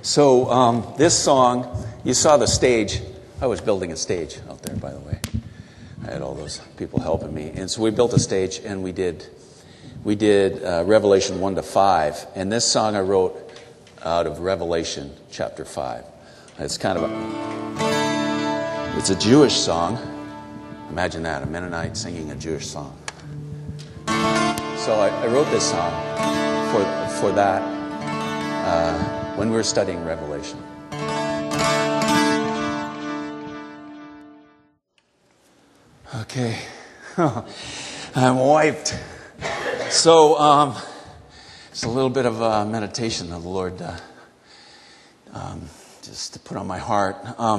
So this song, you saw the stage. I was building a stage out there, by the way. I had all those people helping me. And so we built a stage, and we did Revelation 1 to 5. And this song I wrote out of Revelation chapter 5. It's kind of it's a Jewish song. Imagine that, a Mennonite singing a Jewish song. So I wrote this song for that when we were studying Revelation. Okay, I'm wiped. So it's a little bit of a meditation of the Lord just to put on my heart.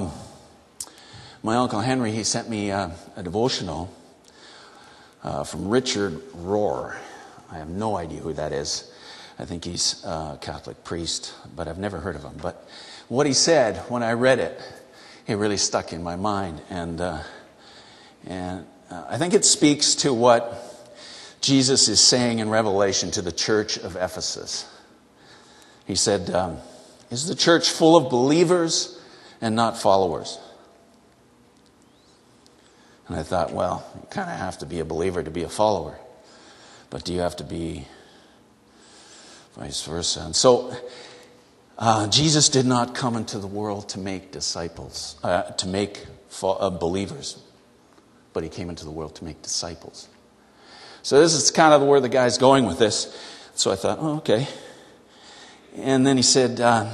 My Uncle Henry, he sent me a devotional from Richard Rohr. I have no idea who that is. I think he's a Catholic priest, but I've never heard of him. But what he said, when I read it, it really stuck in my mind. And I think it speaks to what Jesus is saying in Revelation to the church of Ephesus. He said, is the church full of believers and not followers? And I thought, well, you kind of have to be a believer to be a follower. But do you have to be vice versa? And so Jesus did not come into the world to make disciples, to make believers. But he came into the world to make disciples. So this is kind of where the guy's going with this. So I thought, oh, okay. And then he said, and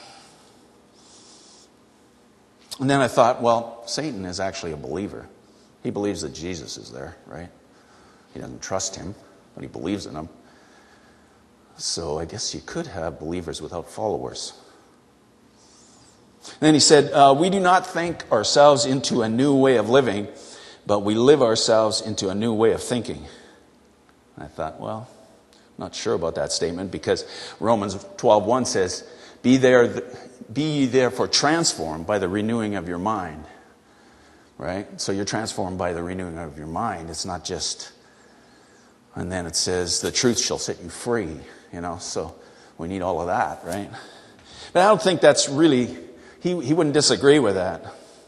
then I thought, well, Satan is actually a believer. He believes that Jesus is there, right? He doesn't trust him, but he believes in him. So I guess you could have believers without followers. And then he said, we do not think ourselves into a new way of living, but we live ourselves into a new way of thinking. And I thought, well, I'm not sure about that statement, because Romans 12:1 says, be ye therefore transformed by the renewing of your mind. Right? So you're transformed by the renewing of your mind. It's not just, and then it says, the truth shall set you free. So we need all of that, right? But I don't think that's really, he wouldn't disagree with that.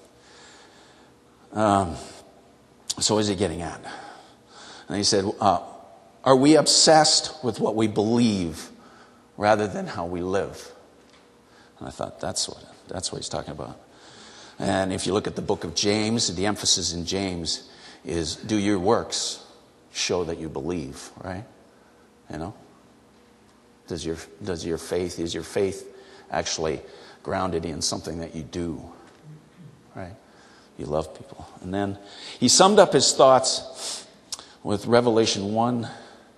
So what is he getting at? And he said, are we obsessed with what we believe rather than how we live? And I thought, that's what he's talking about. And if you look at the book of James, the emphasis in James is, do your works show that you believe, right? Is your faith actually grounded in something that you do, right? You love people. And then he summed up his thoughts with Revelation 1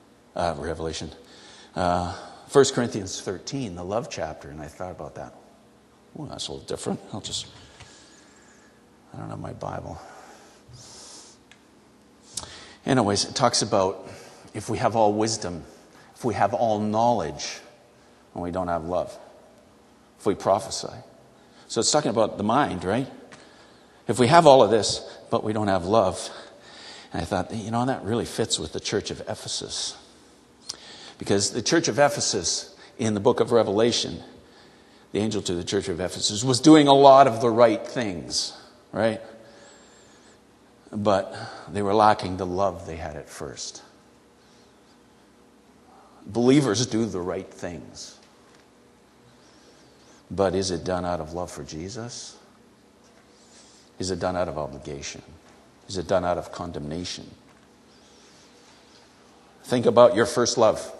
Corinthians 13, the love chapter. And I thought about that. Oh, that's a little different. I don't have my Bible. Anyways, it talks about if we have all wisdom, if we have all knowledge, and we don't have love. If we prophesy. So it's talking about the mind, right? If we have all of this, but we don't have love. And I thought, that really fits with the church of Ephesus. Because the church of Ephesus, in the book of Revelation, the angel to the church of Ephesus was doing a lot of the right things, right? But they were lacking the love they had at first. Believers do the right things. But is it done out of love for Jesus? Is it done out of obligation? Is it done out of condemnation? Think about your first love.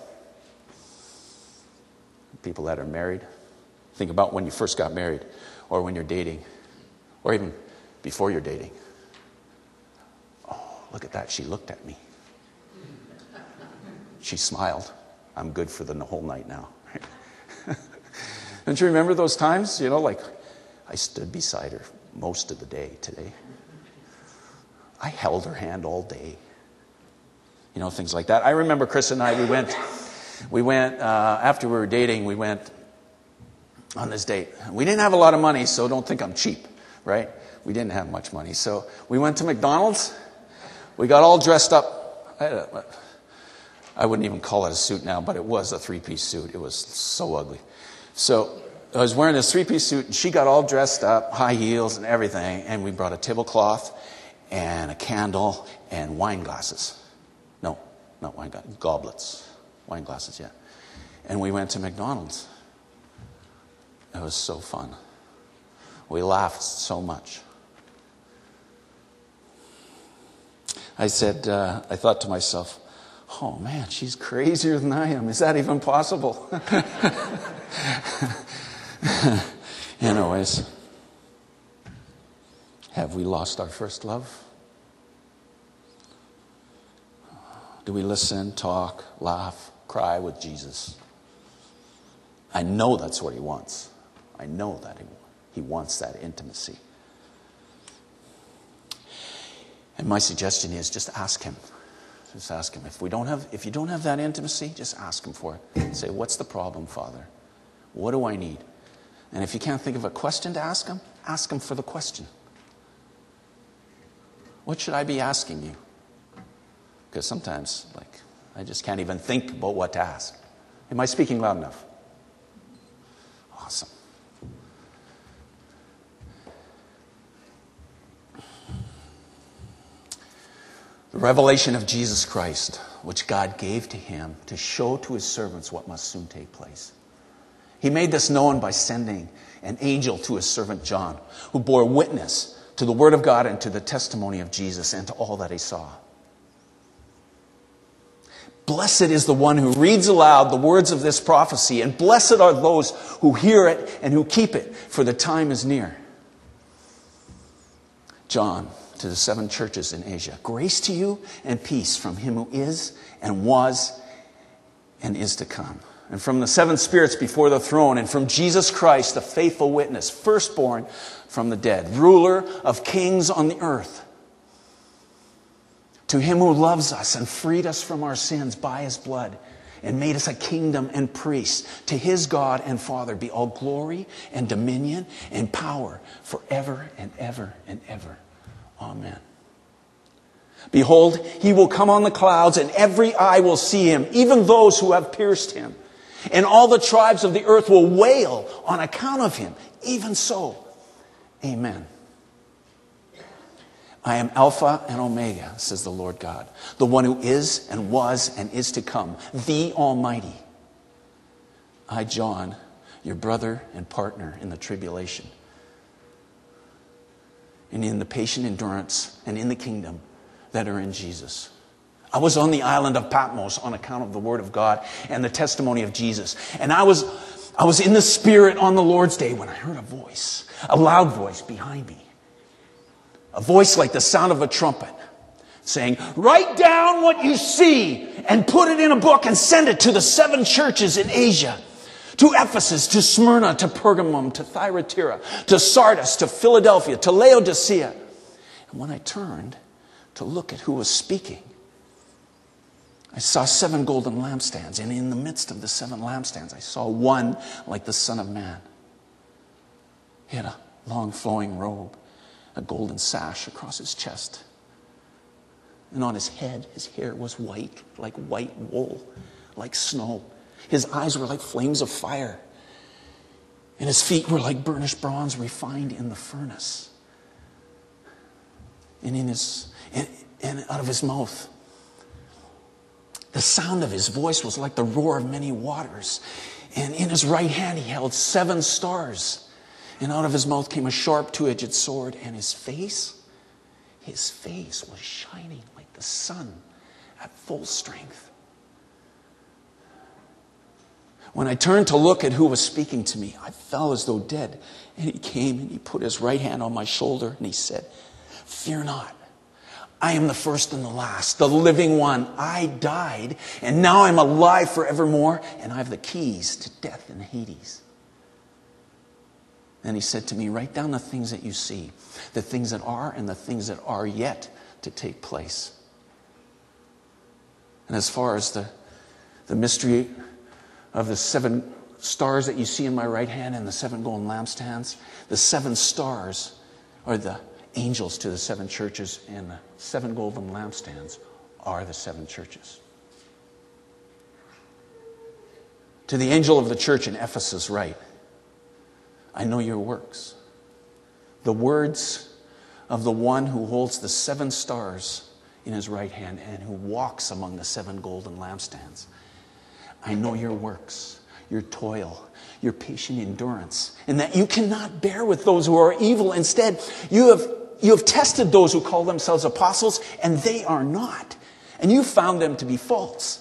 People that are married. Think about when you first got married, or when you're dating, or even before you're dating. Oh, look at that. She looked at me. She smiled. I'm good for the whole night now. Don't you remember those times? Like I stood beside her most of the day today. I held her hand all day. Things like that. I remember Chris and I, we went after we were dating, we went on this date. We didn't have a lot of money, so don't think I'm cheap, right? We didn't have much money. So we went to McDonald's. We got all dressed up. I wouldn't even call it a suit now, but it was a three-piece suit. It was so ugly. So I was wearing this three-piece suit, and she got all dressed up, high heels and everything, and we brought a tablecloth and a candle and wine glasses. No, not wine glasses, goblets. Wine glasses, yeah. And we went to McDonald's. It was so fun. We laughed so much. I thought to myself, oh man, she's crazier than I am. Is that even possible? Anyways, have we lost our first love? Do we listen, talk, laugh, cry with Jesus? I know that's what he wants. I know that he wants that intimacy. And my suggestion is just ask him. Just ask him. If you don't have that intimacy, just ask him for it. Say, what's the problem, Father? What do I need? And if you can't think of a question to ask him for the question. What should I be asking you? Because sometimes, I just can't even think about what to ask. Am I speaking loud enough? Awesome. The revelation of Jesus Christ, which God gave to him to show to his servants what must soon take place. He made this known by sending an angel to his servant John, who bore witness to the word of God and to the testimony of Jesus and to all that he saw. Blessed is the one who reads aloud the words of this prophecy, and blessed are those who hear it and who keep it, for the time is near. John, to the 7 churches in Asia. Grace to you and peace from him who is and was and is to come. And from the 7 spirits before the throne, and from Jesus Christ, the faithful witness, firstborn from the dead, ruler of kings on the earth. To him who loves us and freed us from our sins by his blood and made us a kingdom and priests, to his God and Father be all glory and dominion and power forever and ever and ever. Amen. Behold, he will come on the clouds, and every eye will see him, even those who have pierced him. And all the tribes of the earth will wail on account of him. Even so, amen. I am Alpha and Omega, says the Lord God, the one who is and was and is to come, the Almighty. I, John, your brother and partner in the tribulation, and in the patient endurance and in the kingdom that are in Jesus. I was on the island of Patmos on account of the word of God and the testimony of Jesus. And I was in the Spirit on the Lord's day when I heard a loud voice behind me. A voice like the sound of a trumpet saying, write down what you see and put it in a book and send it to the 7 churches in Asia. To Ephesus, to Smyrna, to Pergamum, to Thyatira, to Sardis, to Philadelphia, to Laodicea. And when I turned to look at who was speaking, I saw 7 golden lampstands. And in the midst of the 7 lampstands, I saw one like the Son of Man. He had a long flowing robe, a golden sash across his chest. And on his head, his hair was white, like white wool, like snow. His eyes were like flames of fire. And his feet were like burnished bronze refined in the furnace. And out of his mouth, the sound of his voice was like the roar of many waters. And in his right hand he held 7 stars. And out of his mouth came a sharp 2-edged sword. And his face was shining like the sun at full strength. When I turned to look at who was speaking to me, I fell as though dead. And he came and he put his right hand on my shoulder and he said, fear not. I am the first and the last, the living one. I died and now I'm alive forevermore, and I have the keys to death and Hades. And he said to me, write down the things that you see, the things that are and the things that are yet to take place. And as far as the mystery of the 7 stars that you see in my right hand and the 7 golden lampstands, the 7 stars are the angels to the 7 churches, and the 7 golden lampstands are the 7 churches. To the angel of the church in Ephesus write, I know your works. The words of the one who holds the 7 stars in his right hand and who walks among the 7 golden lampstands. I know your works, your toil, your patient endurance, and that you cannot bear with those who are evil. Instead, you have tested those who call themselves apostles, and they are not. And you found them to be false.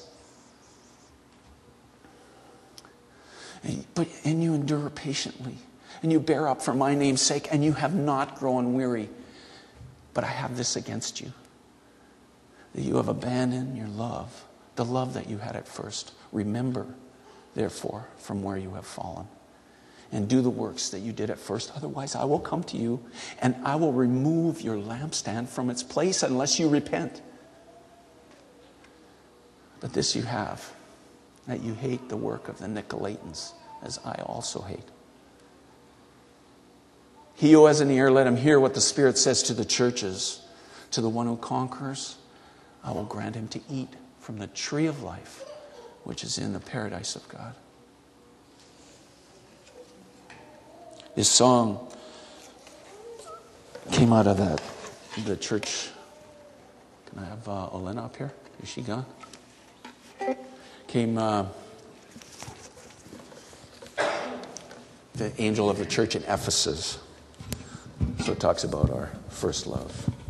And you endure patiently, and you bear up for my name's sake, and you have not grown weary. But I have this against you, that you have abandoned your love, the love that you had at first. Remember, therefore, from where you have fallen, and do the works that you did at first. Otherwise, I will come to you, and I will remove your lampstand from its place unless you repent. But this you have, that you hate the work of the Nicolaitans, as I also hate. He who has an ear, let him hear what the Spirit says to the churches. To the one who conquers, I will grant him to eat from the tree of life, which is in the paradise of God. This song came out of the church. Can I have Olena up here? Is she gone? Came the angel of the church in Ephesus. So it talks about our first love.